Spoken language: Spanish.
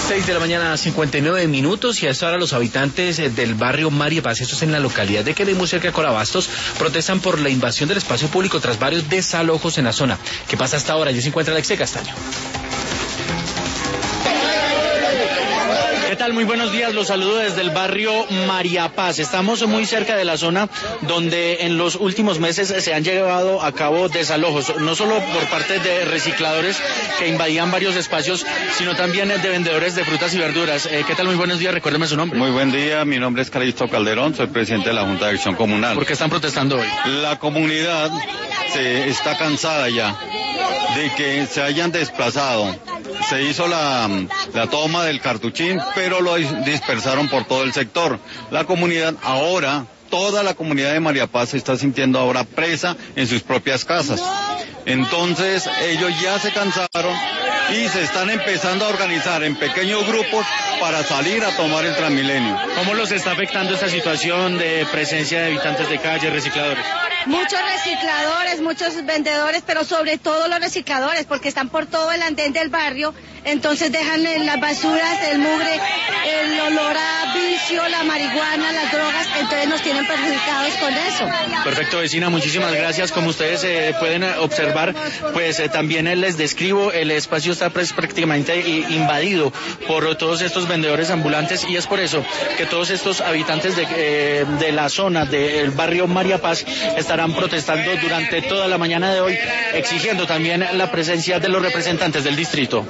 6 de la mañana, 59 minutos, y a esta hora los habitantes del barrio María Paz, esto es en la localidad de Querétaro, muy cerca de Corabastos, protestan por la invasión del espacio público tras varios desalojos en la zona. ¿Qué pasa hasta ahora? Allí se encuentra Alexei Castaño. ¿Qué tal? Muy buenos días, los saludo desde el barrio María Paz. Estamos muy cerca de la zona donde en los últimos meses se han llevado a cabo desalojos, no solo por parte de recicladores que invadían varios espacios, sino también de vendedores de frutas y verduras. ¿Qué tal? Muy buenos días, recuérdeme su nombre. Muy buen día, mi nombre es Calixto Calderón, soy presidente de la Junta de Acción Comunal. ¿Por qué están protestando hoy? La comunidad está cansada ya de que se hayan desplazado. Se hizo la toma del Cartuchín, pero lo dispersaron por todo el sector. La comunidad ahora, toda la comunidad de María Paz se está sintiendo ahora presa en sus propias casas. Entonces ellos ya se cansaron y se están empezando a organizar en pequeños grupos para salir a tomar el Transmilenio. ¿Cómo los está afectando esta situación de presencia de habitantes de calle, recicladores? Muchos recicladores, muchos vendedores, pero sobre todo los recicladores, porque están por todo el andén del barrio, entonces dejan en las basuras el mugre, el olor a vicio, la marihuana, las drogas, entonces nos tienen perjudicados con eso. Perfecto, vecina, muchísimas gracias. Como ustedes pueden observar, pues también les describo, el espacio está prácticamente invadido por todos estos vendedores ambulantes, y es por eso que todos estos habitantes de la zona del barrio María Paz estarán protestando durante toda la mañana de hoy, exigiendo también la presencia de los representantes del distrito.